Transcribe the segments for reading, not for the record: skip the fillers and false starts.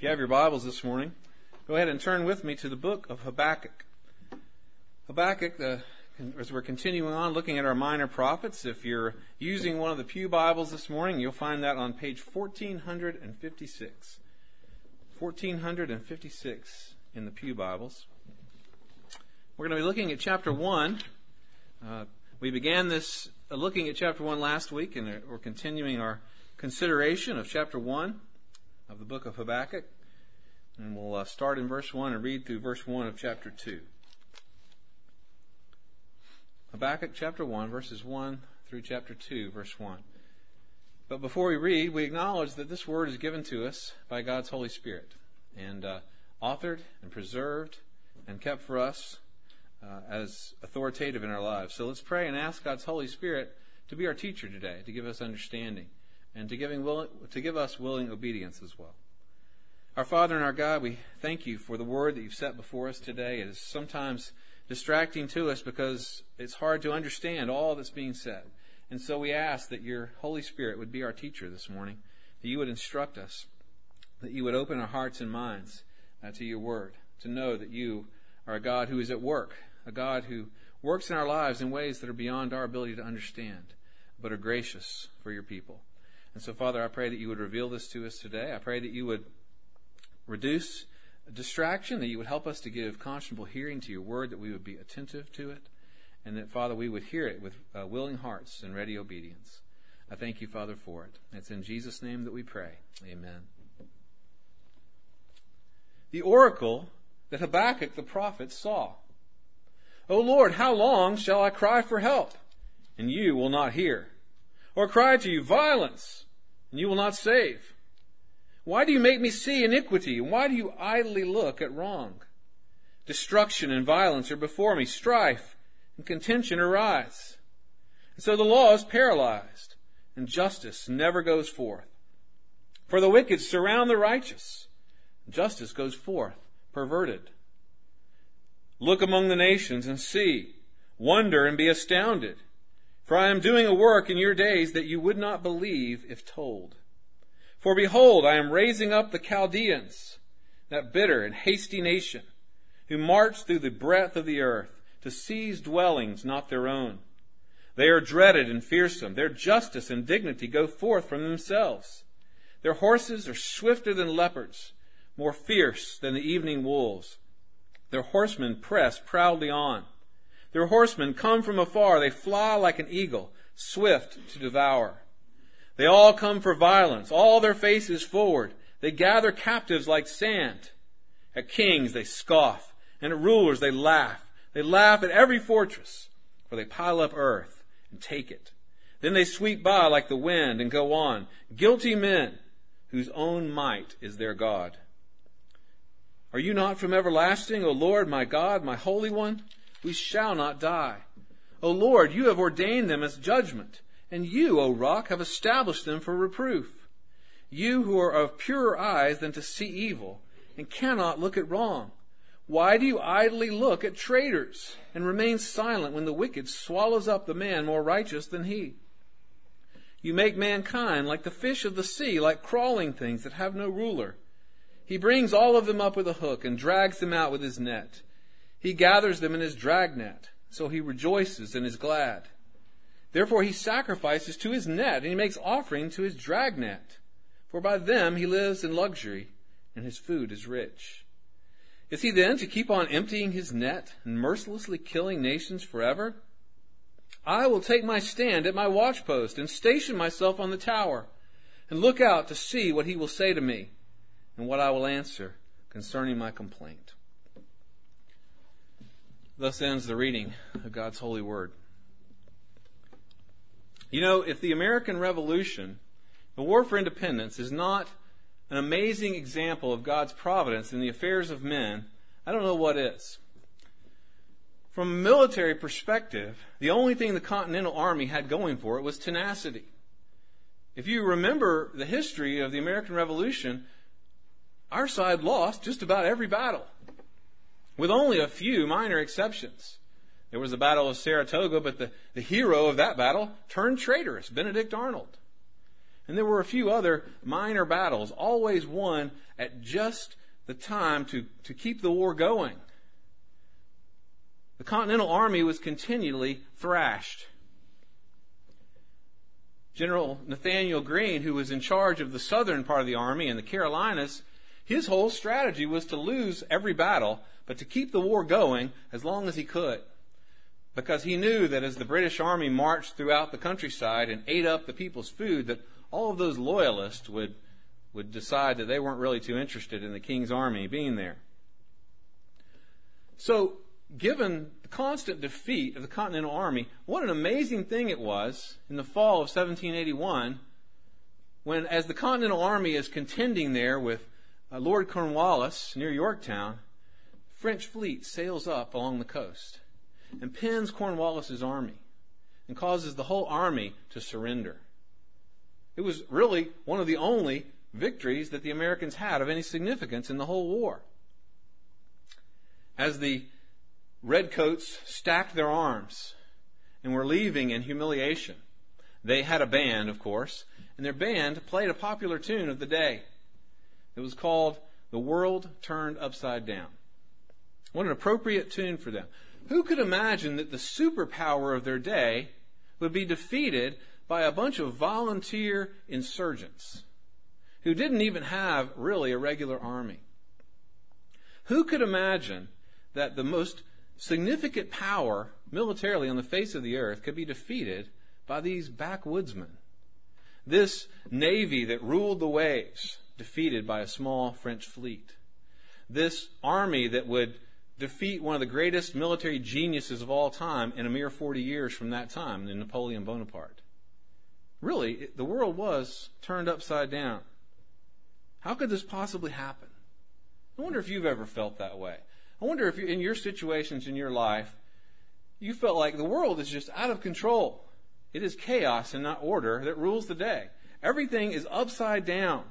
If you have your Bibles this morning, go ahead and turn with me to the book of Habakkuk. Habakkuk, as we're continuing on looking at our minor prophets, if you're using one of the Pew Bibles this morning, you'll find that on page 1456. 1456 in the Pew Bibles. We're going to be looking at chapter 1. We began this looking at chapter 1 last week, and we're continuing our consideration of chapter 1 of the book of Habakkuk. And we'll start in verse 1 and read through verse 1 of chapter 2. Habakkuk chapter 1, verses 1 through chapter 2, verse 1. But before we read, we acknowledge that this word is given to us by God's Holy Spirit and authored and preserved and kept for us as authoritative in our lives. So let's pray and ask God's Holy Spirit to be our teacher today, to give us understanding and to give us willing obedience as well. Our Father and our God, we thank you for the word that you've set before us today. It is sometimes distracting to us because it's hard to understand all that's being said. And so we ask that your Holy Spirit would be our teacher this morning, that you would instruct us, that you would open our hearts and minds to your word, to know that you are a God who is at work, a God who works in our lives in ways that are beyond our ability to understand, but are gracious for your people. And so, Father, I pray that you would reveal this to us today. I pray that you would reduce distraction, that you would help us to give conscionable hearing to your word, that we would be attentive to it, and that, Father, we would hear it with willing hearts and ready obedience. I thank you, Father, for it. It's in Jesus' name that we pray. Amen. The oracle that Habakkuk the prophet saw. O Lord, how long shall I cry for help, and you will not hear? Or cry to you violence, and you will not save? Why do you make me see iniquity, and why do you idly look at wrong? Destruction and violence are before me, strife and contention arise. And so the law is paralyzed, and justice never goes forth. For the wicked surround the righteous, and justice goes forth perverted. Look among the nations and see, wonder and be astounded. For I am doing a work in your days that you would not believe if told. For behold, I am raising up the Chaldeans, that bitter and hasty nation, who march through the breadth of the earth to seize dwellings not their own. They are dreaded and fearsome. Their justice and dignity go forth from themselves. Their horses are swifter than leopards, more fierce than the evening wolves. Their horsemen press proudly on. Their horsemen come from afar. They fly like an eagle, swift to devour. They all come for violence, all their faces forward. They gather captives like sand. At kings they scoff, and at rulers they laugh. They laugh at every fortress, for they pile up earth and take it. Then they sweep by like the wind and go on, guilty men whose own might is their God. Are you not from everlasting, O Lord, my God, my Holy One? We shall not die. O Lord, you have ordained them as judgment, and you, O Rock, have established them for reproof. You who are of purer eyes than to see evil, and cannot look at wrong. Why do you idly look at traitors, and remain silent when the wicked swallows up the man more righteous than he? You make mankind like the fish of the sea, like crawling things that have no ruler. He brings all of them up with a hook, and drags them out with his net. He gathers them in his dragnet, so he rejoices and is glad. Therefore he sacrifices to his net, and he makes offering to his dragnet. For by them he lives in luxury, and his food is rich. Is he then to keep on emptying his net, and mercilessly killing nations forever? I will take my stand at my watchpost, and station myself on the tower, and look out to see what he will say to me, and what I will answer concerning my complaint. Thus ends the reading of God's holy word. You know, if the American Revolution, the War for Independence, is not an amazing example of God's providence in the affairs of men, I don't know what is. From a military perspective, the only thing the Continental Army had going for it was tenacity. If you remember the history of the American Revolution, our side lost just about every battle, with only a few minor exceptions. There was the Battle of Saratoga, but the hero of that battle turned traitorous, Benedict Arnold. And there were a few other minor battles, always won at just the time to keep the war going. The Continental Army was continually thrashed. General Nathanael Greene, who was in charge of the southern part of the army in the Carolinas, his whole strategy was to lose every battle, but to keep the war going as long as he could. Because he knew that as the British army marched throughout the countryside and ate up the people's food, that all of those loyalists would decide that they weren't really too interested in the king's army being there. So, given the constant defeat of the Continental Army, what an amazing thing it was in the fall of 1781 when, as the Continental Army is contending there with Lord Cornwallis near Yorktown, French fleet sails up along the coast and pins Cornwallis's army and causes the whole army to surrender. It was really one of the only victories that the Americans had of any significance in the whole war. As the Redcoats stacked their arms and were leaving in humiliation, they had a band, of course, and their band played a popular tune of the day. It was called "The World Turned Upside Down." What an appropriate tune for them. Who could imagine that the superpower of their day would be defeated by a bunch of volunteer insurgents who didn't even have really a regular army? Who could imagine that the most significant power militarily on the face of the earth could be defeated by these backwoodsmen? This navy that ruled the waves, defeated by a small French fleet. This army that would defeat one of the greatest military geniuses of all time in a mere 40 years from that time, in Napoleon Bonaparte. Really, the world was turned upside down. How could this possibly happen? I wonder if you've ever felt that way. I wonder if in your situations in your life, you felt like the world is just out of control. It is chaos and not order that rules the day. Everything is upside down.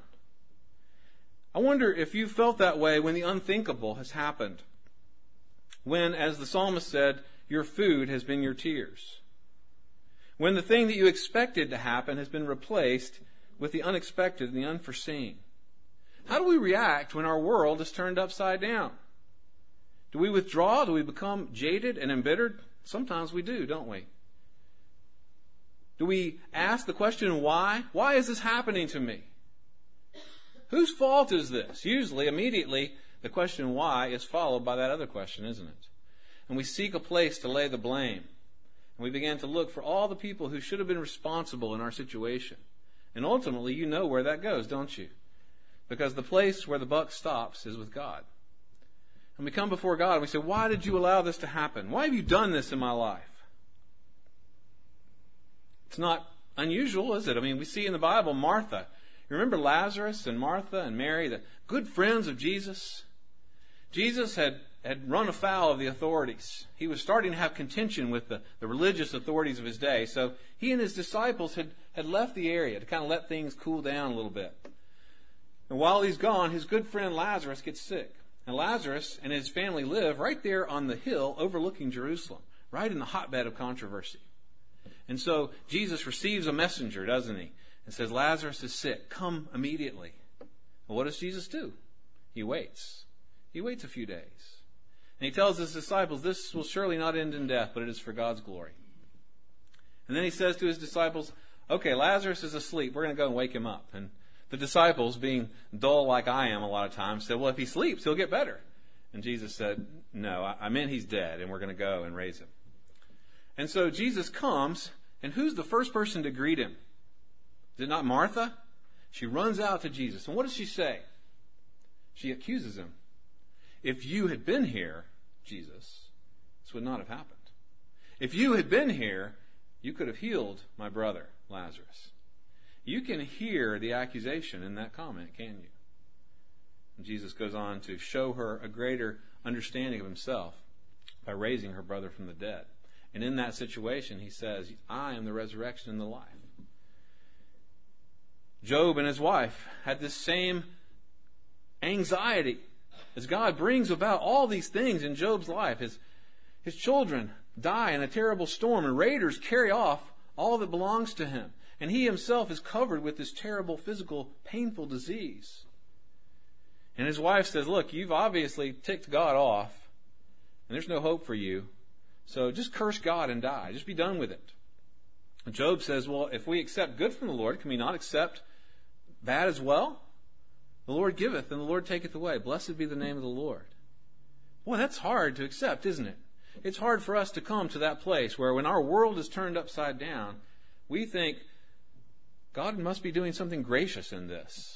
I wonder if you felt that way when the unthinkable has happened. When, as the psalmist said, your food has been your tears. When the thing that you expected to happen has been replaced with the unexpected and the unforeseen. How do we react when our world is turned upside down? Do we withdraw? Do we become jaded and embittered? Sometimes we do, don't we? Do we ask the question, why? Why is this happening to me? Whose fault is this? Usually, immediately, the question why is followed by that other question, isn't it? And we seek a place to lay the blame. And we begin to look for all the people who should have been responsible in our situation. And ultimately, you know where that goes, don't you? Because the place where the buck stops is with God. And we come before God and we say, why did you allow this to happen? Why have you done this in my life? It's not unusual, is it? I mean, we see in the Bible Martha. You remember Lazarus and Martha and Mary, the good friends of Jesus? Jesus had run afoul of the authorities. He was starting to have contention with the religious authorities of his day. So he and his disciples had left the area to kind of let things cool down a little bit. And while he's gone, his good friend Lazarus gets sick. And Lazarus and his family live right there on the hill overlooking Jerusalem, right in the hotbed of controversy. And so Jesus receives a messenger, doesn't he? And says, Lazarus is sick. Come immediately. Well, what does Jesus do? He waits. He waits a few days. And he tells his disciples, this will surely not end in death, but it is for God's glory. And then he says to his disciples, okay, Lazarus is asleep. We're going to go and wake him up. And the disciples, being dull like I am a lot of times, said, well, if he sleeps, he'll get better. And Jesus said, no, I meant he's dead, and we're going to go and raise him. And so Jesus comes, and who's the first person to greet him? Is it not Martha? She runs out to Jesus. And what does she say? She accuses him. If you had been here, Jesus, this would not have happened. If you had been here, you could have healed my brother, Lazarus. You can hear the accusation in that comment, can't you? And Jesus goes on to show her a greater understanding of himself by raising her brother from the dead. And in that situation, he says, I am the resurrection and the life. Job and his wife had this same anxiety as God brings about all these things in Job's life. His children die in a terrible storm, and raiders carry off all that belongs to him. And he himself is covered with this terrible physical, painful disease. And his wife says, look, you've obviously ticked God off, and there's no hope for you. So just curse God and die. Just be done with it. And Job says, well, if we accept good from the Lord, can we not accept bad as well? The Lord giveth, and the Lord taketh away. Blessed be the name of the Lord. Boy, that's hard to accept, isn't it? It's hard for us to come to that place where when our world is turned upside down, we think, God must be doing something gracious in this.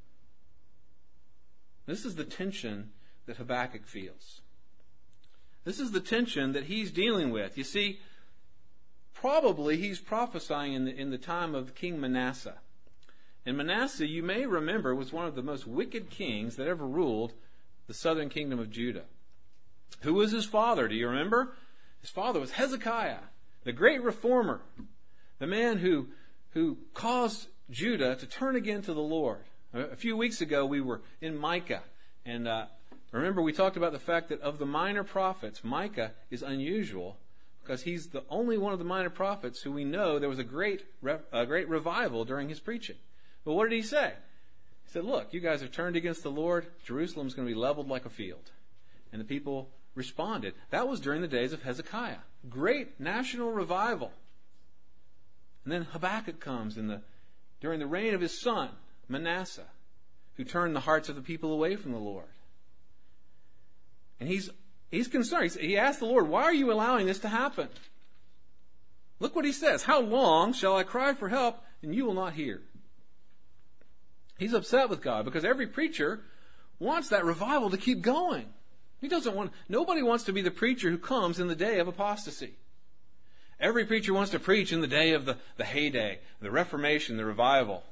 This is the tension that Habakkuk feels. This is the tension that he's dealing with. You see, probably he's prophesying in the time of King Manasseh. And Manasseh, you may remember, was one of the most wicked kings that ever ruled the southern kingdom of Judah. Who was his father? Do you remember? His father was Hezekiah, the great reformer, the man who caused Judah to turn again to the Lord. A few weeks ago, we were in Micah, and remember we talked about the fact that of the minor prophets, Micah is unusual because he's the only one of the minor prophets who we know there was a great revival during his preaching. But what did he say? He said, look, you guys have turned against the Lord. Jerusalem's going to be leveled like a field. And the people responded. That was during the days of Hezekiah. Great national revival. And then Habakkuk comes during the reign of his son, Manasseh, who turned the hearts of the people away from the Lord. And he's concerned. He asked the Lord, why are you allowing this to happen? Look what he says. How long shall I cry for help and you will not hear? He's upset with God because every preacher wants that revival to keep going. Nobody wants to be the preacher who comes in the day of apostasy. Every preacher wants to preach in the day of the heyday, the Reformation, the revival.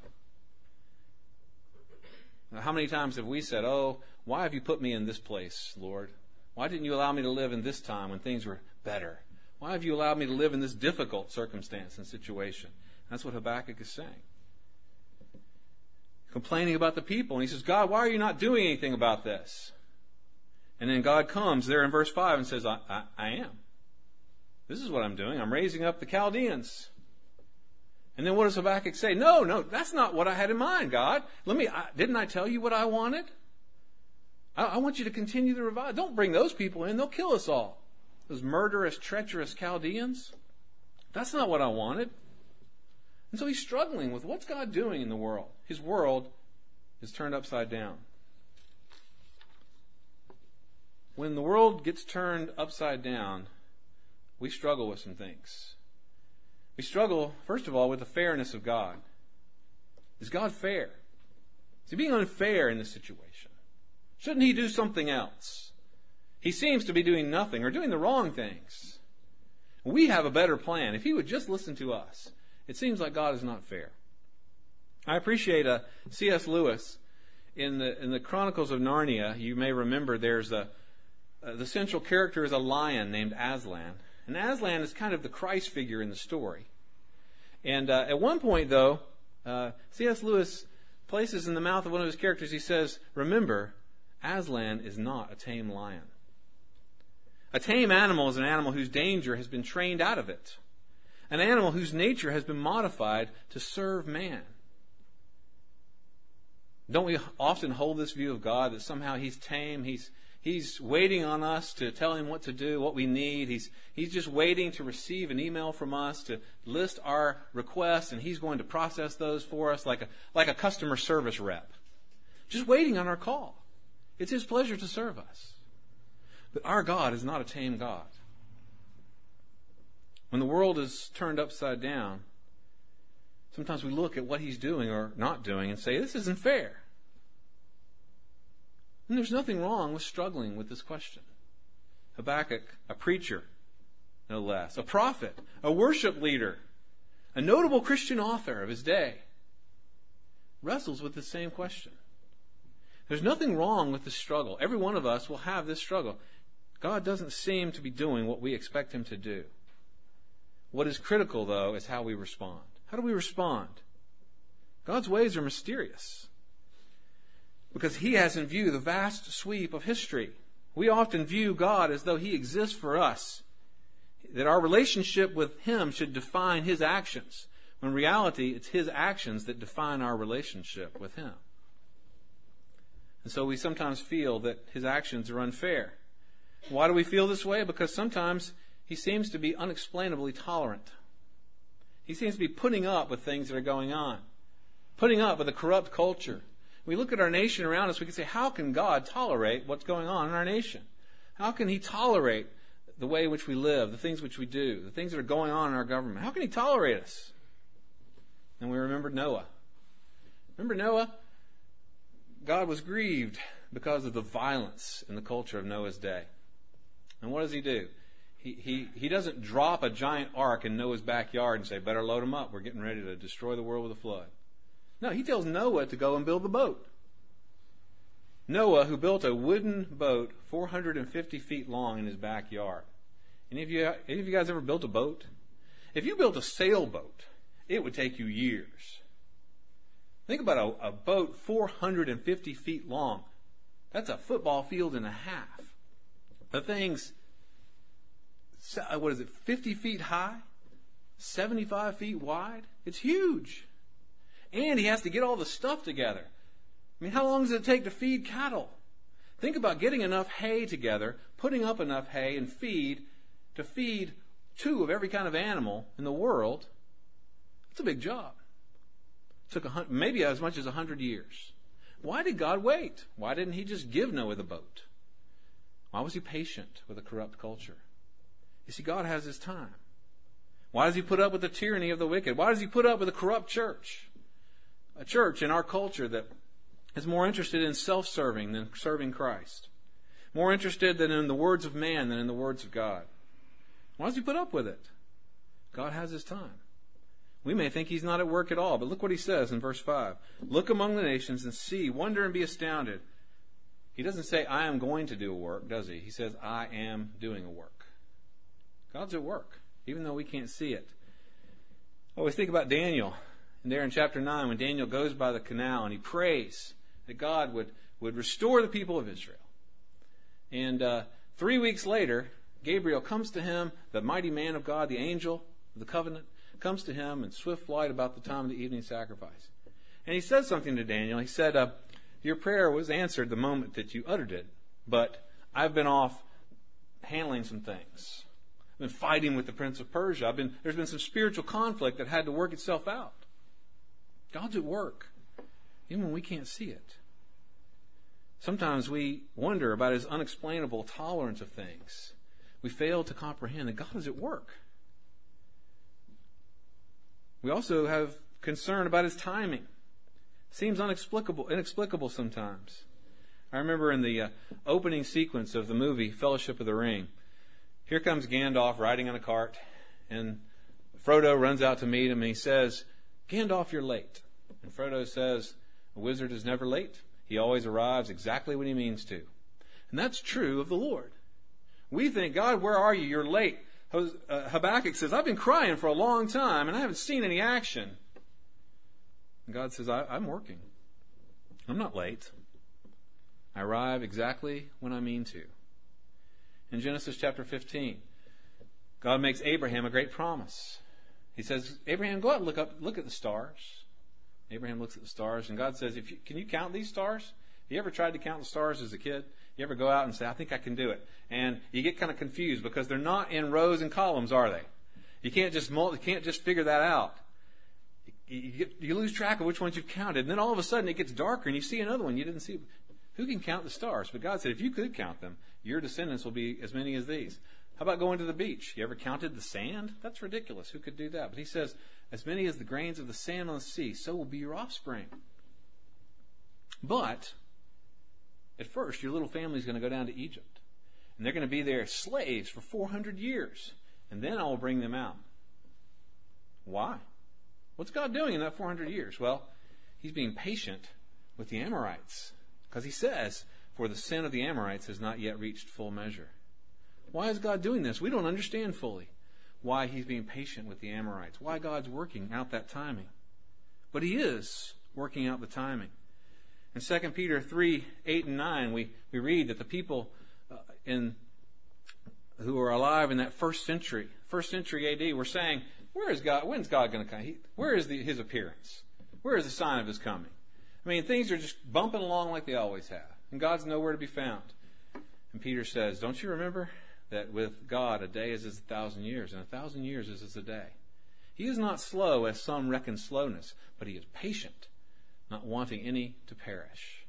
Now, how many times have we said, oh, why have you put me in this place, Lord? Why didn't you allow me to live in this time when things were better? Why have you allowed me to live in this difficult circumstance and situation? That's what Habakkuk is saying. Complaining about the people. And he says, God, why are you not doing anything about this? And then God comes there in verse 5 and says, I am. This is what I'm doing. I'm raising up the Chaldeans. And then what does Habakkuk say? No, that's not what I had in mind, God. Didn't I tell you what I wanted? I want you to continue the revival. Don't bring those people in. They'll kill us all. Those murderous, treacherous Chaldeans. That's not what I wanted. And so he's struggling with what's God doing in the world. His world is turned upside down. When the world gets turned upside down, we struggle with some things. We struggle, first of all, with the fairness of God. Is God fair? Is he being unfair in this situation? Shouldn't he do something else? He seems to be doing nothing or doing the wrong things. We have a better plan. If he would just listen to us, it seems like God is not fair. I appreciate C.S. Lewis in the Chronicles of Narnia. You may remember there's the central character is a lion named Aslan. And Aslan is kind of the Christ figure in the story. And at one point, though, C.S. Lewis places in the mouth of one of his characters, he says, remember, Aslan is not a tame lion. A tame animal is an animal whose danger has been trained out of it. An animal whose nature has been modified to serve man. Don't we often hold this view of God that somehow he's tame, He's waiting on us to tell him what to do, what we need. He's just waiting to receive an email from us to list our requests, and he's going to process those for us like a customer service rep. Just waiting on our call. It's his pleasure to serve us. But our God is not a tame God. When the world is turned upside down, sometimes we look at what he's doing or not doing and say, this isn't fair. And there's nothing wrong with struggling with this question. Habakkuk, a preacher, no less, a prophet, a worship leader, a notable Christian author of his day, wrestles with the same question. There's nothing wrong with this struggle. Every one of us will have this struggle. God doesn't seem to be doing what we expect him to do. What is critical, though, is how we respond. How do we respond? God's ways are mysterious, because he has in view the vast sweep of history. We often view God as though he exists for us, that our relationship with him should define his actions, when in reality it's his actions that define our relationship with him. And so we sometimes feel that his actions are unfair. Why do we feel this way? Because sometimes he seems to be unexplainably tolerant. He seems to be putting up with things that are going on, putting up with a corrupt culture. We look at our nation around us, we can say, how can God tolerate what's going on in our nation? How can he tolerate the way in which we live, the things which we do, the things that are going on in our government? How can he tolerate us? And we remember Noah. Remember Noah? God was grieved because of the violence in the culture of Noah's day. And what does he do? He doesn't drop a giant ark in Noah's backyard and say, better load them up, we're getting ready to destroy the world with a flood. No, he tells Noah to go and build the boat. Noah, who built a wooden boat 450 feet long in his backyard. Any of you guys ever built a boat? If you built a sailboat, it would take you years. Think about a boat 450 feet long. That's a football field and a half. The thing's, 50 feet high? 75 feet wide? It's huge. And he has to get all the stuff together. I mean, how long does it take to feed cattle? Think about getting enough hay together, putting up enough hay and feed to feed 2 of every kind of animal in the world. It's a big job. It took maybe as much as 100 years. Why did God wait? Why didn't he just give Noah the boat? Why was he patient with a corrupt culture? You see, God has his time. Why does he put up with the tyranny of the wicked? Why does he put up with a corrupt church? A church in our culture that is more interested in self-serving than serving Christ. More interested than in the words of man than in the words of God. Why does he put up with it? God has his time. We may think he's not at work at all, but look what he says in verse 5. Look among the nations and see, wonder and be astounded. He doesn't say, I am going to do a work, does he? He says, I am doing a work. God's at work, even though we can't see it. I always think about Daniel. And there in chapter 9, when Daniel goes by the canal and he prays that God would restore the people of Israel. And 3 weeks later, Gabriel comes to him, the mighty man of God, the angel of the covenant, comes to him in swift flight about the time of the evening sacrifice. And he says something to Daniel. He said, your prayer was answered the moment that you uttered it, but I've been off handling some things. I've been fighting with the prince of Persia. There's been some spiritual conflict that had to work itself out. God's at work, even when we can't see it. Sometimes we wonder about his unexplainable tolerance of things. We fail to comprehend that God is at work. We also have concern about his timing. Seems inexplicable sometimes. I remember in the opening sequence of the movie Fellowship of the Ring, here comes Gandalf riding on a cart, and Frodo runs out to meet him, and he says, Gandalf, you're late. And Frodo says, a wizard is never late. He always arrives exactly when he means to. And that's true of the Lord. We think, God, where are you? You're late. Habakkuk says, I've been crying for a long time, and I haven't seen any action. And God says, I'm working. I'm not late. I arrive exactly when I mean to. In Genesis chapter 15, God makes Abraham a great promise. He says, Abraham, go out and look at the stars. Abraham looks at the stars, and God says, can you count these stars? Have you ever tried to count the stars as a kid? You ever go out and say, I think I can do it? And you get kind of confused because they're not in rows and columns, are they? You can't just figure that out. You lose track of which ones you've counted, and then all of a sudden it gets darker and you see another one you didn't see. Who can count the stars? But God said, if you could count them, your descendants will be as many as these. How about going to the beach? You ever counted the sand? That's ridiculous. Who could do that? But he says, as many as the grains of the sand on the sea, so will be your offspring. But at first, your little family is going to go down to Egypt. And they're going to be there slaves for 400 years. And then I will bring them out. Why? What's God doing in that 400 years? Well, he's being patient with the Amorites. Because he says, for the sin of the Amorites has not yet reached full measure. Why is God doing this? We don't understand fully why he's being patient with the Amorites. Why God's working out that timing. But he is working out the timing. In 2 Peter 3, 8 and 9, we read that the people who are alive in that first century AD, were saying, where is God? When's God going to come? Where is his appearance? Where is the sign of his coming? I mean, things are just bumping along like they always have. And God's nowhere to be found. And Peter says, don't you remember that with God a day is as 1,000 years, and 1,000 years is as a day? He is not slow, as some reckon slowness, but he is patient, not wanting any to perish.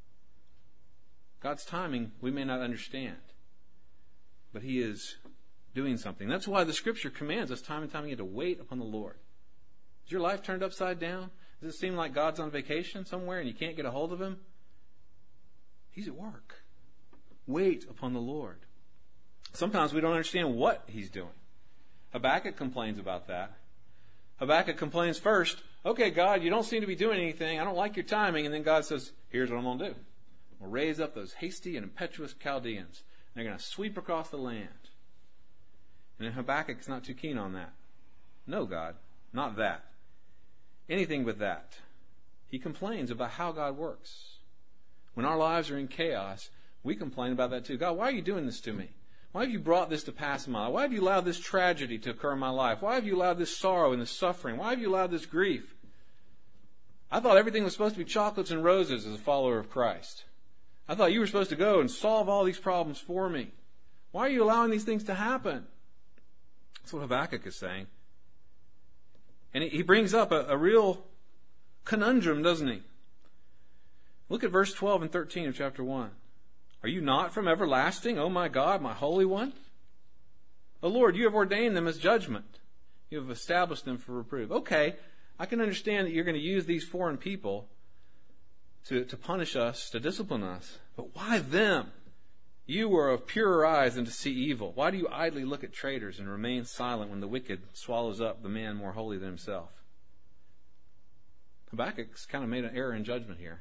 God's timing we may not understand, but he is doing something. That's why the Scripture commands us time and time again to wait upon the Lord. Is your life turned upside down? Does it seem like God's on vacation somewhere and you can't get a hold of him? He's at work. Wait upon the Lord. Sometimes we don't understand what he's doing. Habakkuk complains about that. Habakkuk complains first, okay, God, you don't seem to be doing anything. I don't like your timing. And then God says, here's what I'm going to do. We'll raise up those hasty and impetuous Chaldeans. And they're going to sweep across the land. And then Habakkuk's not too keen on that. No, God, not that. Anything but that. He complains about how God works. When our lives are in chaos, we complain about that too. God, why are you doing this to me? Why have you brought this to pass in my life? Why have you allowed this tragedy to occur in my life? Why have you allowed this sorrow and this suffering? Why have you allowed this grief? I thought everything was supposed to be chocolates and roses as a follower of Christ. I thought you were supposed to go and solve all these problems for me. Why are you allowing these things to happen? That's what Habakkuk is saying. And he brings up a real conundrum, doesn't he? Look at verse 12 and 13 of chapter 1. Are you not from everlasting, O my God, my Holy One? O Lord, you have ordained them as judgment. You have established them for reproof. Okay, I can understand that you're going to use these foreign people to punish us, to discipline us. But why them? You are of purer eyes than to see evil. Why do you idly look at traitors and remain silent when the wicked swallows up the man more holy than himself? Habakkuk's kind of made an error in judgment here.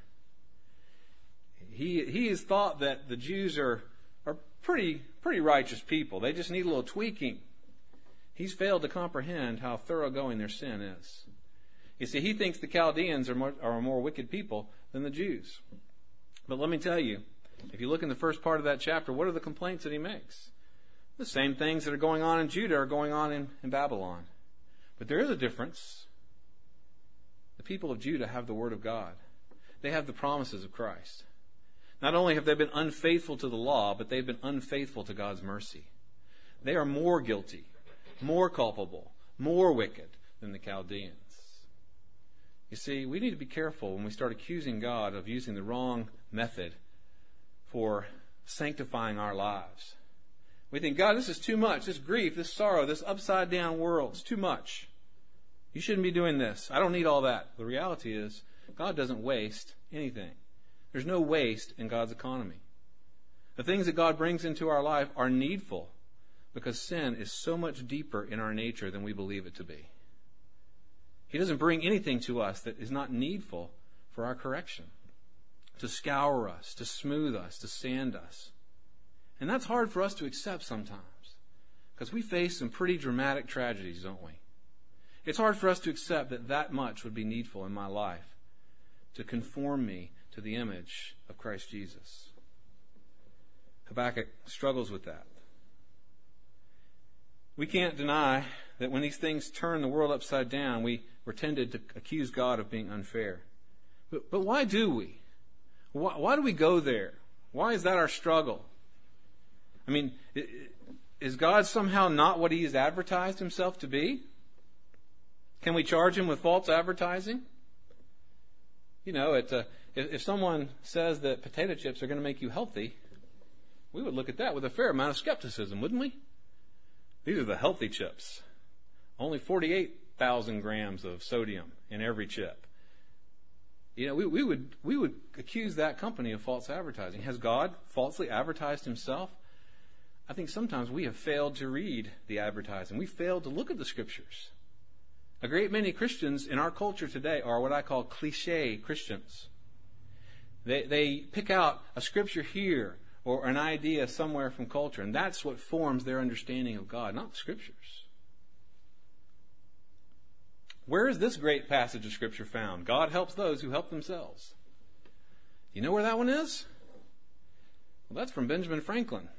He has thought that the Jews are pretty righteous people. They just need a little tweaking. He's failed to comprehend how thoroughgoing their sin is. You see, he thinks the Chaldeans are more wicked people than the Jews. But let me tell you, if you look in the first part of that chapter, what are the complaints that he makes? The same things that are going on in Judah are going on in Babylon. But there is a difference. The people of Judah have the Word of God. They have the promises of Christ. Not only have they been unfaithful to the law, but they've been unfaithful to God's mercy. They are more guilty, more culpable, more wicked than the Chaldeans. You see, we need to be careful when we start accusing God of using the wrong method for sanctifying our lives. We think, God, this is too much. This grief, this sorrow, this upside down world is too much. You shouldn't be doing this. I don't need all that. The reality is, God doesn't waste anything. There's no waste in God's economy. The things that God brings into our life are needful because sin is so much deeper in our nature than we believe it to be. He doesn't bring anything to us that is not needful for our correction, to scour us, to smooth us, to sand us. And that's hard for us to accept sometimes because we face some pretty dramatic tragedies, don't we? It's hard for us to accept that much would be needful in my life to conform me to the image of Christ Jesus. Habakkuk struggles with that. We can't deny that when these things turn the world upside down, we're tended to accuse God of being unfair. But why do we? Why do we go there? Why is that our struggle? I mean, is God somehow not what he has advertised himself to be? Can we charge him with false advertising? You know, if someone says that potato chips are going to make you healthy, we would look at that with a fair amount of skepticism, wouldn't we? These are the healthy chips. Only 48,000 grams of sodium in every chip. You know, we would accuse that company of false advertising. Has God falsely advertised himself? I think sometimes we have failed to read the advertising. We failed to look at the Scriptures. A great many Christians in our culture today are what I call cliché Christians. They pick out a scripture here or an idea somewhere from culture, and that's what forms their understanding of God, not the Scriptures. Where is this great passage of Scripture found? God helps those who help themselves. You know where that one is? Well, that's from Benjamin Franklin.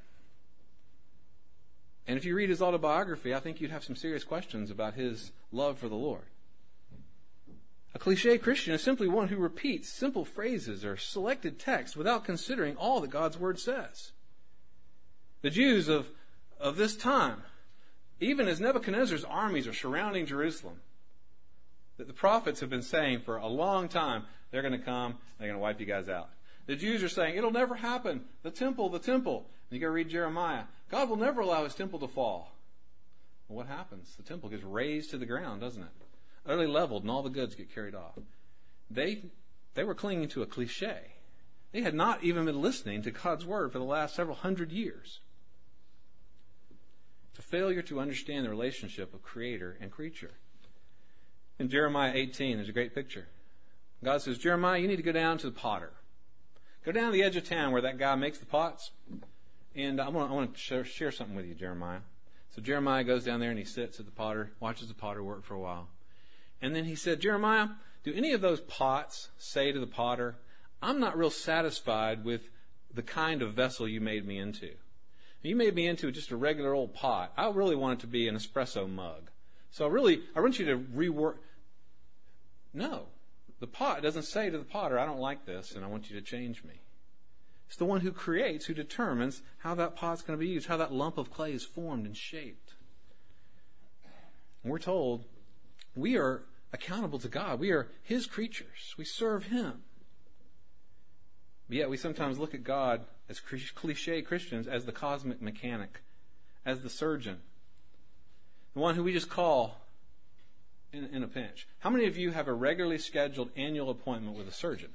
And if you read his autobiography, I think you'd have some serious questions about his love for the Lord. A cliche Christian is simply one who repeats simple phrases or selected texts without considering all that God's Word says. The Jews of this time, even as Nebuchadnezzar's armies are surrounding Jerusalem, that the prophets have been saying for a long time, they're going to come, they're going to wipe you guys out. The Jews are saying, it'll never happen. The temple. And you go read Jeremiah. God will never allow his temple to fall. Well, what happens? The temple gets razed to the ground, doesn't it? Utterly leveled, and all the goods get carried off. They were clinging to a cliche. They had not even been listening to God's Word for the last several hundred years. It's a failure to understand the relationship of creator and creature. In Jeremiah 18, there's a great picture. God says, Jeremiah, you need to go down to the potter. Go down to the edge of town where that guy makes the pots. And I want to share something with you, Jeremiah. So Jeremiah goes down there and he sits at the potter, watches the potter work for a while. And then he said, Jeremiah, do any of those pots say to the potter, I'm not real satisfied with the kind of vessel you made me into. You made me into just a regular old pot. I really want it to be an espresso mug. So I want you to rework. No, the pot doesn't say to the potter, I don't like this and I want you to change me. It's the one who creates, who determines how that pot's going to be used, how that lump of clay is formed and shaped. And we're told we are accountable to God. We are his creatures. We serve him. But yet we sometimes look at God as cliche Christians, as the cosmic mechanic, as the surgeon, the one who we just call in a pinch. How many of you have a regularly scheduled annual appointment with a surgeon?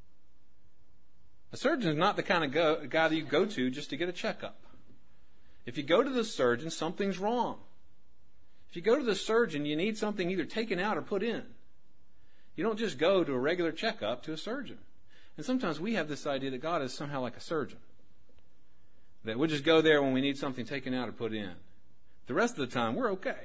A surgeon is not the kind of guy that you go to just to get a checkup. If you go to the surgeon, something's wrong. If you go to the surgeon, you need something either taken out or put in. You don't just go to a regular checkup to a surgeon. And sometimes we have this idea that God is somehow like a surgeon. That we'll just go there when we need something taken out or put in. The rest of the time, we're okay.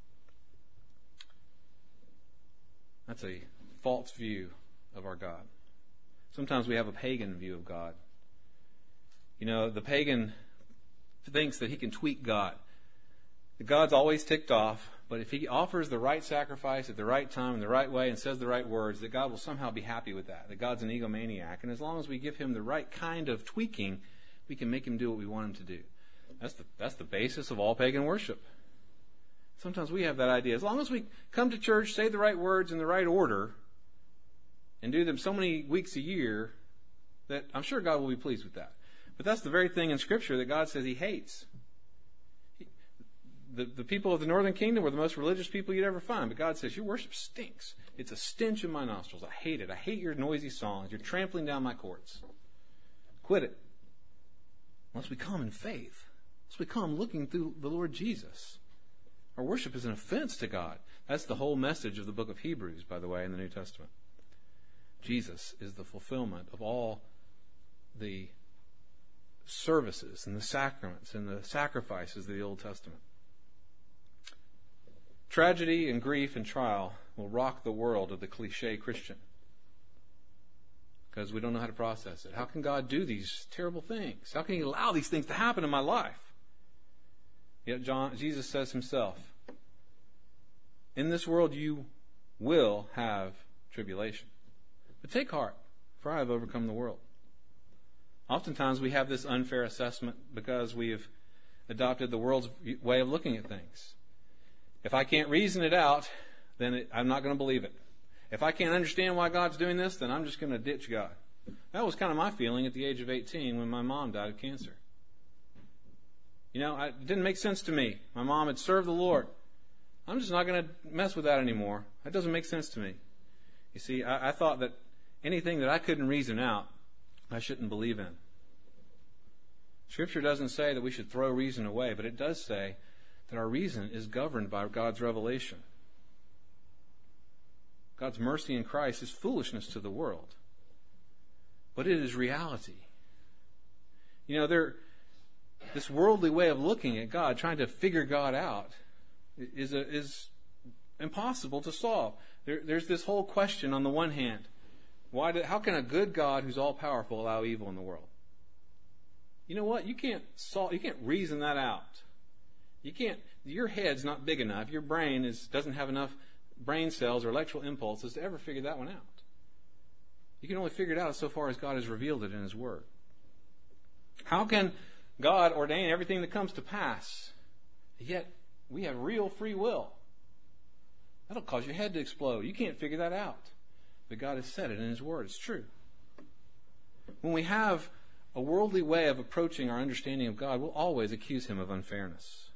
That's a false view of our God. Sometimes we have a pagan view of God. You know, the pagan thinks that he can tweak God. That God's always ticked off, but if he offers the right sacrifice at the right time, in the right way, and says the right words, that God will somehow be happy with that. That God's an egomaniac. And as long as we give him the right kind of tweaking, we can make him do what we want him to do. That's the basis of all pagan worship. Sometimes we have that idea. As long as we come to church, say the right words in the right order, and do them so many weeks a year, that I'm sure God will be pleased with that. But that's the very thing in Scripture that God says he hates. The people of the northern kingdom were the most religious people you'd ever find. But God says, your worship stinks. It's a stench in my nostrils. I hate it. I hate your noisy songs. You're trampling down my courts. Quit it. Unless we come in faith. Unless we come looking through the Lord Jesus. Our worship is an offense to God. That's the whole message of the book of Hebrews, by the way, in the New Testament. Jesus is the fulfillment of all the services and the sacraments and the sacrifices of the Old Testament. Tragedy and grief and trial will rock the world of the cliche Christian because we don't know how to process it. How can God do these terrible things? How can he allow these things to happen in my life? Yet Jesus says himself, in this world you will have tribulation. But take heart, for I have overcome the world. Oftentimes we have this unfair assessment because we have adopted the world's way of looking at things. If I can't reason it out, then I'm not going to believe it. If I can't understand why God's doing this, then I'm just going to ditch God. That was kind of my feeling at the age of 18 when my mom died of cancer. You know, it didn't make sense to me. My mom had served the Lord. I'm just not going to mess with that anymore. That doesn't make sense to me. You see, I thought that anything that I couldn't reason out, I shouldn't believe in. Scripture doesn't say that we should throw reason away, but it does say that our reason is governed by God's revelation. God's mercy in Christ is foolishness to the world, but it is reality. You know, this worldly way of looking at God, trying to figure God out, is impossible to solve. There's this whole question on the one hand. How can a good God who's all-powerful allow evil in the world? You know what? You can't reason that out. Your head's not big enough. Your brain doesn't have enough brain cells or electrical impulses to ever figure that one out. You can only figure it out so far as God has revealed it in His Word. How can God ordain everything that comes to pass, yet we have real free will? That'll cause your head to explode. You can't figure that out. But God has said it in His Word. It's true. When we have a worldly way of approaching our understanding of God, we'll always accuse Him of unfairness.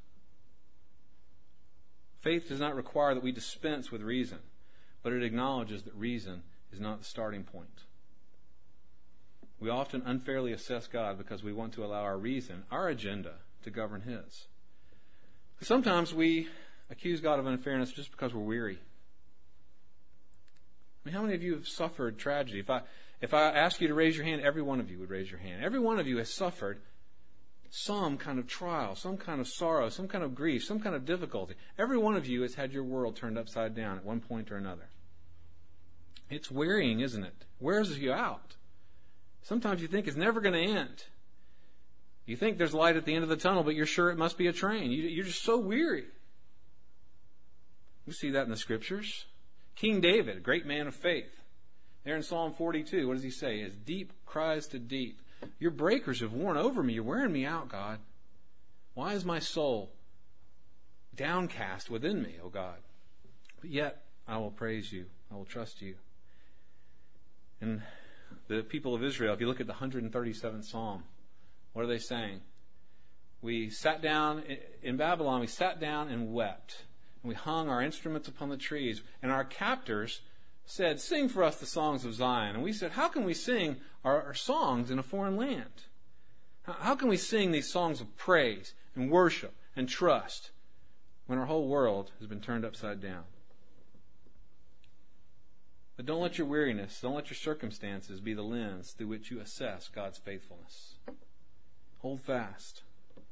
Faith does not require that we dispense with reason, but it acknowledges that reason is not the starting point. We often unfairly assess God because we want to allow our reason, our agenda, to govern His. Sometimes we accuse God of unfairness just because we're weary. I mean, how many of you have suffered tragedy? If I ask you to raise your hand, every one of you would raise your hand. Every one of you has suffered some kind of trial, some kind of sorrow, some kind of grief, some kind of difficulty. Every one of you has had your world turned upside down at one point or another. It's wearying, isn't it? Wears you out. Sometimes you think it's never going to end. You think there's light at the end of the tunnel, but you're sure it must be a train. You're just so weary. We see that in the Scriptures. King David, a great man of faith. There in Psalm 42, what does he say? As deep cries to deep. Your breakers have worn over me. You're wearing me out, God. Why is my soul downcast within me, O God? But yet, I will praise you. I will trust you. And the people of Israel, if you look at the 137th Psalm, what are they saying? We sat down in Babylon, we sat down and wept. And we hung our instruments upon the trees. And our captors said, sing for us the songs of Zion. And we said, how can we sing our songs in a foreign land? How can we sing these songs of praise and worship and trust when our whole world has been turned upside down? But don't let your weariness, don't let your circumstances be the lens through which you assess God's faithfulness. Hold fast.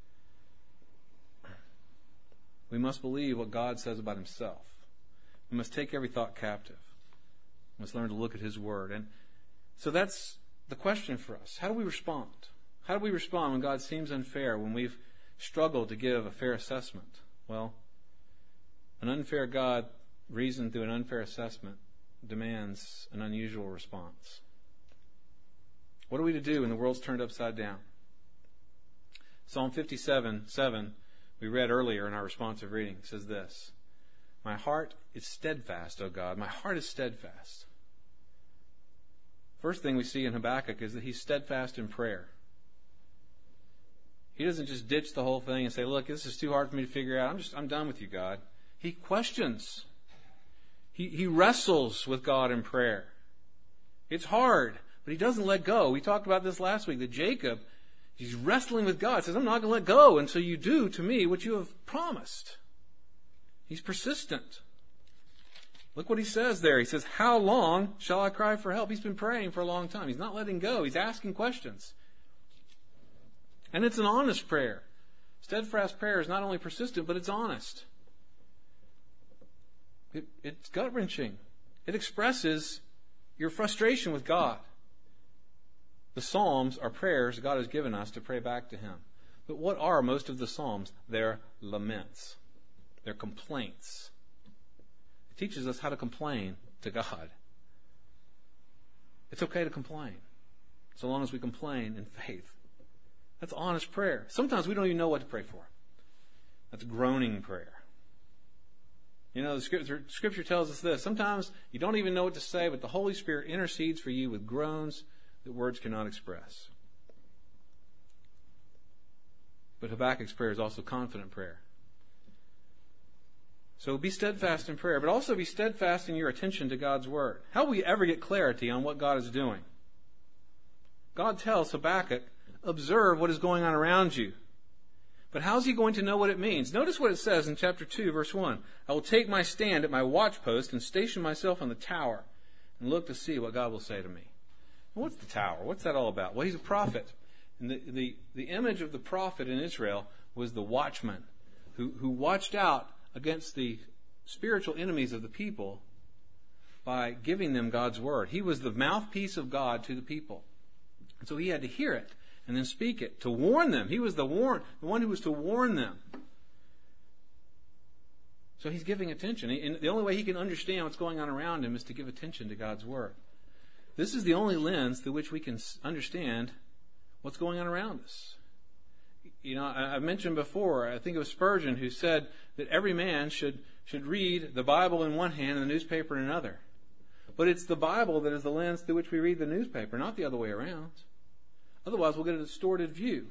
We must believe what God says about Himself. We must take every thought captive. We must learn to look at His Word. And so that's the question for us. How do we respond? How do we respond when God seems unfair, when we've struggled to give a fair assessment? Well, an unfair God reasoned through an unfair assessment demands an unusual response. What are we to do when the world's turned upside down? Psalm 57:7, we read earlier in our responsive reading, says this: my heart is steadfast, O God. My heart is steadfast. First thing we see in Habakkuk is that he's steadfast in prayer. He doesn't just ditch the whole thing and say, look, this is too hard for me to figure out. I'm done with you, God. He questions. He wrestles with God in prayer. It's hard, but he doesn't let go. We talked about this last week, that Jacob, he's wrestling with God. He says, I'm not going to let go until you do to me what you have promised. He's persistent. Look what he says there. He says, how long shall I cry for help? He's been praying for a long time. He's not letting go. He's asking questions. And it's an honest prayer. Steadfast prayer is not only persistent, but it's honest. It's gut-wrenching. It expresses your frustration with God. The Psalms are prayers God has given us to pray back to Him. But what are most of the Psalms? They're laments. They're complaints. It teaches us how to complain to God. It's okay to complain, so long as we complain in faith. That's honest prayer. Sometimes we don't even know what to pray for. That's groaning prayer. You know, the Scripture tells us this. Sometimes you don't even know what to say, but the Holy Spirit intercedes for you with groans that words cannot express. But Habakkuk's prayer is also confident prayer. So be steadfast in prayer, but also be steadfast in your attention to God's Word. How will we ever get clarity on what God is doing? God tells Habakkuk, observe what is going on around you. But how is he going to know what it means? Notice what it says in chapter 2, verse 1. I will take my stand at my watchpost and station myself on the tower and look to see what God will say to me. Well, what's the tower? What's that all about? Well, he's a prophet. And the image of the prophet in Israel was the watchman who watched out against the spiritual enemies of the people by giving them God's Word. He was the mouthpiece of God to the people. And so he had to hear it and then speak it to warn them. He was the one who was to warn them. So he's giving attention. And the only way he can understand what's going on around him is to give attention to God's Word. This is the only lens through which we can understand what's going on around us. You know, I've mentioned before, I think it was Spurgeon who said that every man should read the Bible in one hand and the newspaper in another. But it's the Bible that is the lens through which we read the newspaper, not the other way around. Otherwise, we'll get a distorted view.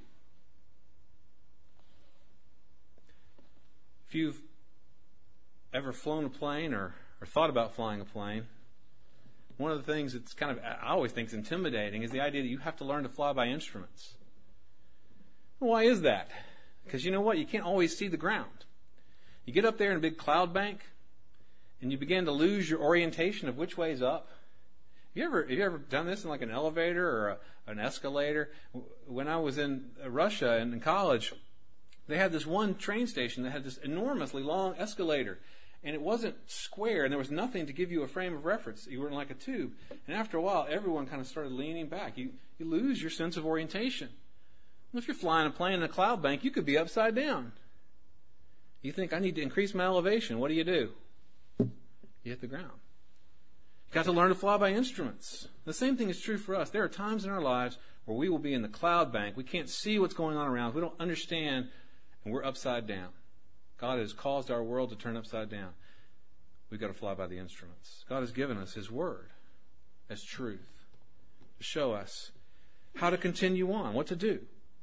If you've ever flown a plane or thought about flying a plane, one of the things that's I always think is intimidating is the idea that you have to learn to fly by instruments. Why is that? Because you know what? You can't always see the ground. You get up there in a big cloud bank, and you begin to lose your orientation of which way is up. Have you ever done this in like an elevator or an escalator? When I was in Russia and in college, they had this one train station that had this enormously long escalator. And it wasn't square, and there was nothing to give you a frame of reference. You were in like a tube. And after a while, everyone kind of started leaning back. You lose your sense of orientation. Well, if you're flying a plane in a cloud bank, you could be upside down. You think, I need to increase my elevation. What do? You hit the ground. You've got to learn to fly by instruments. The same thing is true for us. There are times in our lives where we will be in the cloud bank. We can't see what's going on around us. We don't understand, and we're upside down. God has caused our world to turn upside down. We've got to fly by the instruments. God has given us His Word as truth to show us how to continue on, what to do.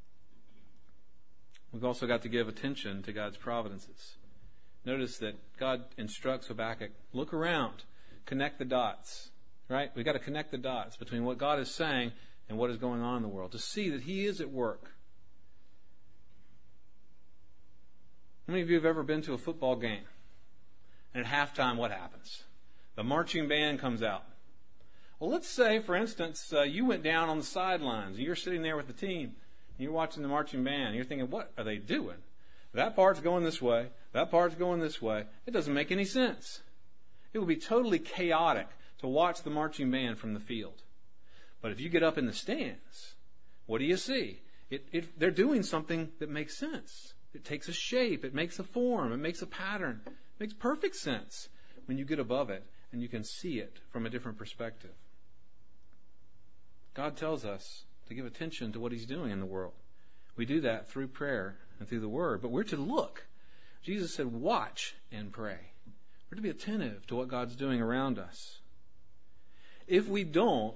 We've also got to give attention to God's providences. Notice that God instructs Habakkuk, look around, connect the dots, right? We've got to connect the dots between what God is saying and what is going on in the world to see that He is at work. How many of you have ever been to a football game? And at halftime, what happens? The marching band comes out. Well, let's say, for instance, you went down on the sidelines, and you're sitting there with the team, and you're watching the marching band, and you're thinking, what are they doing? That part's going this way, that part's going this way. It doesn't make any sense. It would be totally chaotic to watch the marching band from the field. But if you get up in the stands, what do you see? They're doing something that makes sense. It takes a shape, it makes a form, it makes a pattern. It makes perfect sense when you get above it and you can see it from a different perspective. God tells us to give attention to what He's doing in the world. We do that through prayer and through the Word, but we're to look. Jesus said, watch and pray. We're to be attentive to what God's doing around us. If we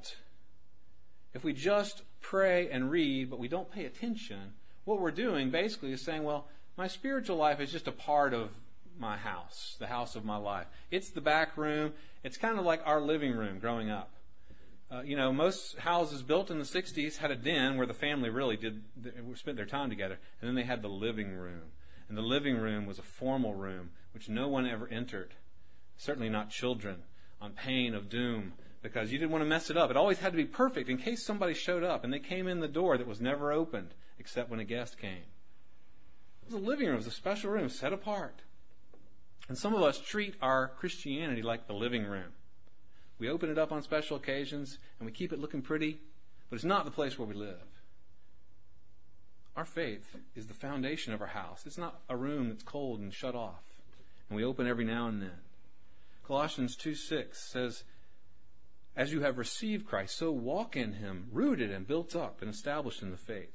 just pray and read, but we don't pay attention, what we're doing basically is saying, well, my spiritual life is just a part of my house, the house of my life. It's the back room. It's kind of like our living room growing up. Most houses built in the 60s had a den where the family really spent their time together. And then they had the living room. And the living room was a formal room which no one ever entered. Certainly not children, on pain of doom, because you didn't want to mess it up. It always had to be perfect in case somebody showed up and they came in the door that was never opened except when a guest came. It was a living room. It was a special room set apart. And some of us treat our Christianity like the living room. We open it up on special occasions and we keep it looking pretty, but it's not the place where we live. Our faith is the foundation of our house. It's not a room that's cold and shut off, and we open every now and then. Colossians 2:6 says, as you have received Christ, so walk in Him, rooted and built up and established in the faith.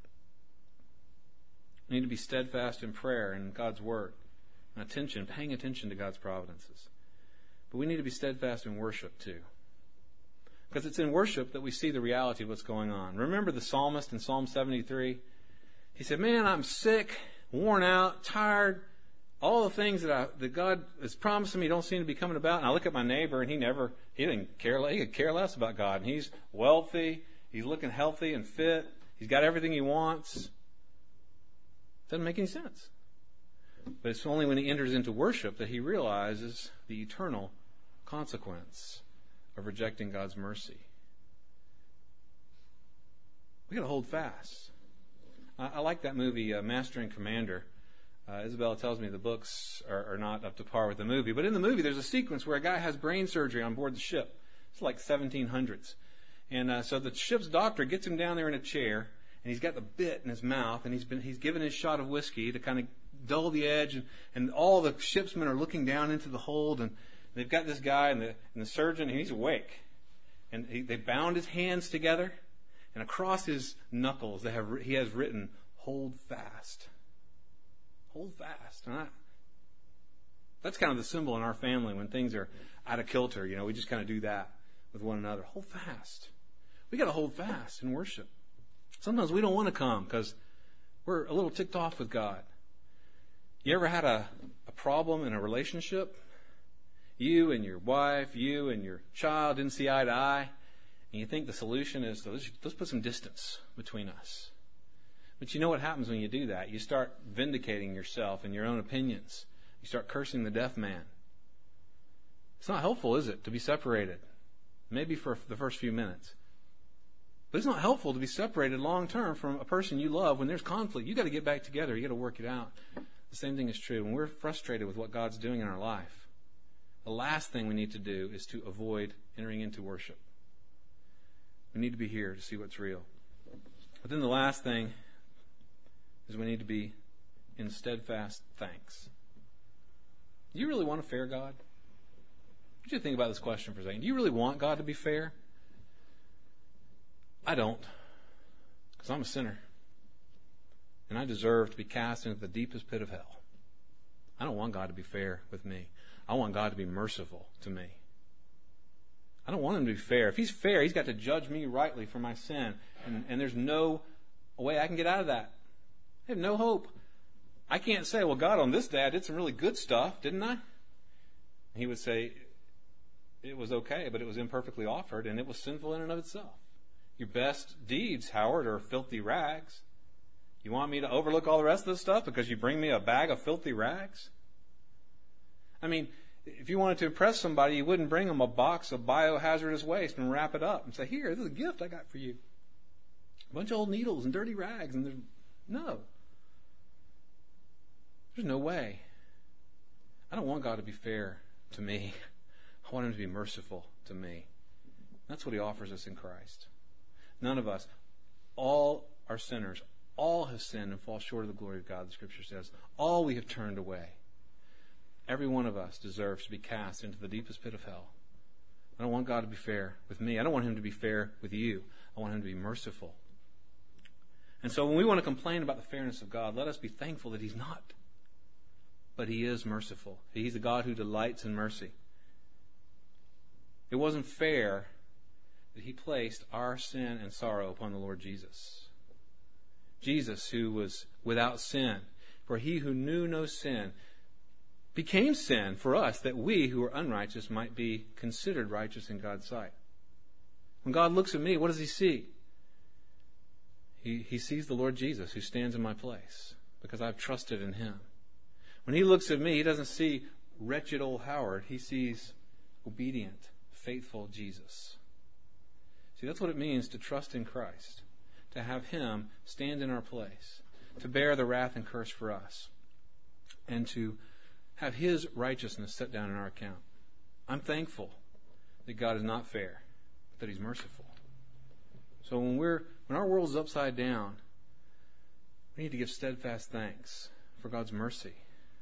We need to be steadfast in prayer and God's Word, and paying attention to God's providences. But we need to be steadfast in worship too. Because it's in worship that we see the reality of what's going on. Remember the psalmist in Psalm 73? He said, man, I'm sick, worn out, tired. All the things that God is promising me don't seem to be coming about. And I look at my neighbor and he could care less about God. And he's wealthy, he's looking healthy and fit, he's got everything he wants. Doesn't make any sense. But it's only when he enters into worship that he realizes the eternal consequence of rejecting God's mercy. We got to hold fast. I like that movie, Master and Commander. Isabella tells me the books are not up to par with the movie. But in the movie, there's a sequence where a guy has brain surgery on board the ship. It's like 1700s. And so the ship's doctor gets him down there in a chair, and he's got the bit in his mouth, and he's given his shot of whiskey to kind of dull the edge, and all the shipsmen are looking down into the hold, and they've got this guy and the surgeon, and he's awake. And they bound his hands together, and across his knuckles he has written, "Hold fast." Hold fast. That's kind of the symbol in our family when things are out of kilter. We just kind of do that with one another. Hold fast. We got to hold fast in worship. Sometimes we don't want to come because we're a little ticked off with God. You ever had a problem in a relationship? You and your wife, you and your child didn't see eye to eye, and you think the solution is let's put some distance between us. But you know what happens when you do that? You start vindicating yourself and your own opinions. You start cursing the deaf man. It's not helpful, is it, to be separated? Maybe for the first few minutes. But it's not helpful to be separated long term from a person you love when there's conflict. You've got to get back together. You've got to work it out. The same thing is true when we're frustrated with what God's doing in our life. The last thing we need to do is to avoid entering into worship. We need to be here to see what's real. But then the last thing is we need to be in steadfast thanks. Do you really want a fair God? I want you to think about this question for a second. Do you really want God to be fair? I don't, because I'm a sinner. And I deserve to be cast into the deepest pit of hell. I don't want God to be fair with me. I want God to be merciful to me. I don't want Him to be fair. If He's fair, He's got to judge me rightly for my sin. And there's no way I can get out of that. I have no hope. I can't say, well, God, on this day I did some really good stuff, didn't I? He would say, it was okay, but it was imperfectly offered, and it was sinful in and of itself. Your best deeds, Howard, are filthy rags. You want me to overlook all the rest of this stuff because you bring me a bag of filthy rags? I mean, if you wanted to impress somebody, you wouldn't bring them a box of biohazardous waste and wrap it up and say, here, this is a gift I got for you. A bunch of old needles and dirty rags. And no. There's no way. I don't want God to be fair to me. I want Him to be merciful to me. That's what He offers us in Christ. None of us, all are sinners. All have sinned and fall short of the glory of God, the Scripture says. All we have turned away. Every one of us deserves to be cast into the deepest pit of hell. I don't want God to be fair with me. I don't want Him to be fair with you. I want Him to be merciful. And so when we want to complain about the fairness of God, let us be thankful that He's not. But He is merciful. He's a God who delights in mercy. It wasn't fair that He placed our sin and sorrow upon the Lord Jesus. Jesus, who was without sin, for He who knew no sin became sin for us, that we who are unrighteous might be considered righteous in God's sight. When God looks at me, what does He see? He sees the Lord Jesus who stands in my place because I've trusted in Him. When He looks at me, He doesn't see wretched old Howard. He sees obedient, faithful Jesus. See, that's what it means to trust in Christ, to have Him stand in our place, to bear the wrath and curse for us, and to have His righteousness set down in our account. I'm thankful that God is not fair, but that He's merciful. So when our world is upside down, we need to give steadfast thanks for God's mercy.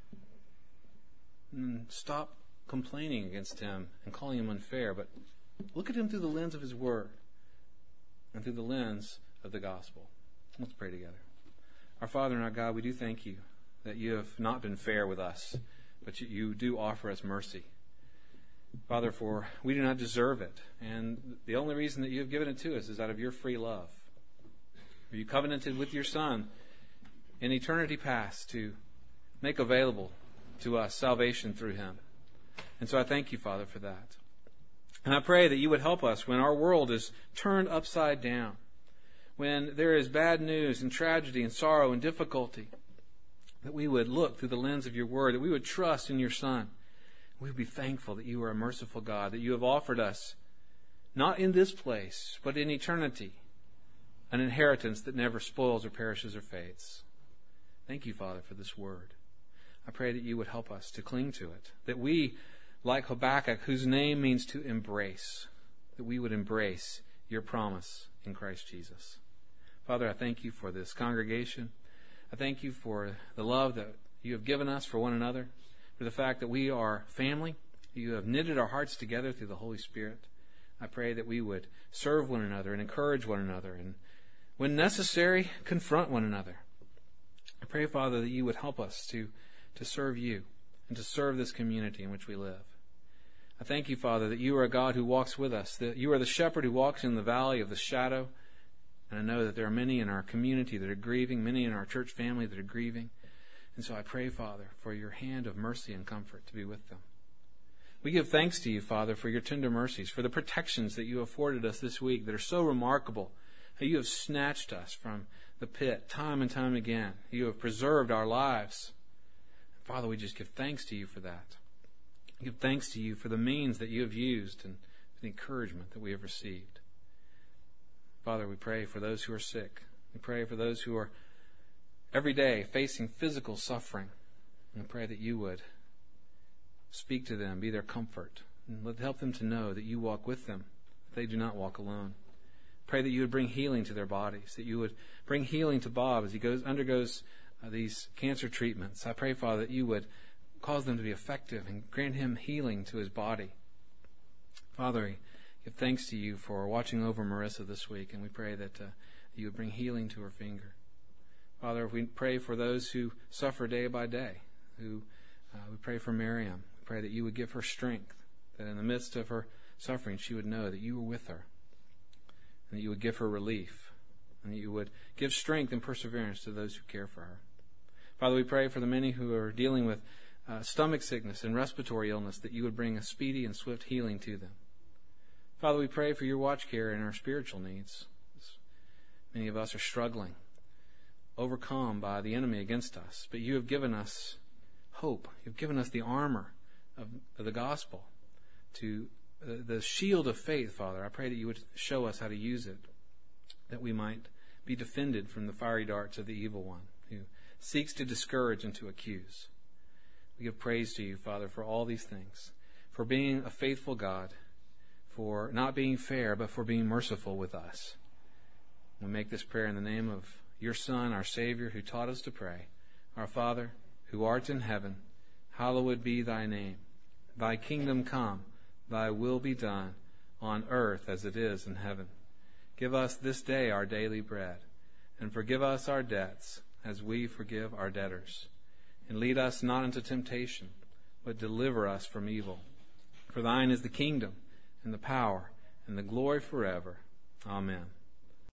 And stop complaining against Him and calling Him unfair, but look at Him through the lens of His Word and through the lens of the gospel. Let's pray together. Our Father and our God, we do thank You that You have not been fair with us, but You do offer us mercy. Father, for we do not deserve it, and the only reason that You have given it to us is out of Your free love. For You covenanted with Your Son in eternity past to make available to us salvation through Him. And so I thank You, Father, for that. And I pray that You would help us when our world is turned upside down, when there is bad news and tragedy and sorrow and difficulty, that we would look through the lens of Your Word, that we would trust in Your Son. We would be thankful that You are a merciful God, that You have offered us, not in this place, but in eternity, an inheritance that never spoils or perishes or fades. Thank You, Father, for this Word. I pray that You would help us to cling to it, that we, like Habakkuk, whose name means to embrace, that we would embrace Your promise in Christ Jesus. Father, I thank You for this congregation. I thank You for the love that you have given us for one another, for the fact that we are family. You have knitted our hearts together through the Holy Spirit. I pray that we would serve one another and encourage one another, and when necessary, confront one another. I pray, Father, that you would help us to serve you and to serve this community in which we live. I thank you, Father, that you are a God who walks with us, that you are the shepherd who walks in the valley of the shadow. And I know that there are many in our community that are grieving, many in our church family that are grieving. And so I pray, Father, for your hand of mercy and comfort to be with them. We give thanks to you, Father, for your tender mercies, for the protections that you afforded us this week that are so remarkable. How you have snatched us from the pit time and time again. You have preserved our lives. Father, we just give thanks to you for that. We give thanks to you for the means that you have used and for the encouragement that we have received. Father, we pray for those who are sick. We pray for those who are every day facing physical suffering. And we pray that you would speak to them, be their comfort, and help them to know that you walk with them, that they do not walk alone. Pray that you would bring healing to their bodies, that you would bring healing to Bob as he undergoes these cancer treatments. I pray, Father, that you would cause them to be effective and grant him healing to his body. Father, we give thanks to you for watching over Marissa this week, and we pray that you would bring healing to her finger. Father, we pray for those who suffer day by day. We pray for Miriam. We pray that you would give her strength, that in the midst of her suffering she would know that you were with her, and that you would give her relief, and that you would give strength and perseverance to those who care for her. Father, we pray for the many who are dealing with stomach sickness and respiratory illness, that you would bring a speedy and swift healing to them. Father, we pray for your watch care in our spiritual needs. Many of us are struggling, overcome by the enemy against us, but you have given us hope. You've given us the armor of the gospel, to the shield of faith, Father. I pray that you would show us how to use it, that we might be defended from the fiery darts of the evil one who seeks to discourage and to accuse. We give praise to you, Father, for all these things, for being a faithful God, for not being fair, but for being merciful with us. We make this prayer in the name of your Son, our Savior, who taught us to pray. Our Father, who art in heaven, hallowed be thy name. Thy kingdom come, thy will be done, on earth as it is in heaven. Give us this day our daily bread, and forgive us our debts, as we forgive our debtors. And lead us not into temptation, but deliver us from evil. For thine is the kingdom, and the power, and the glory forever. Amen.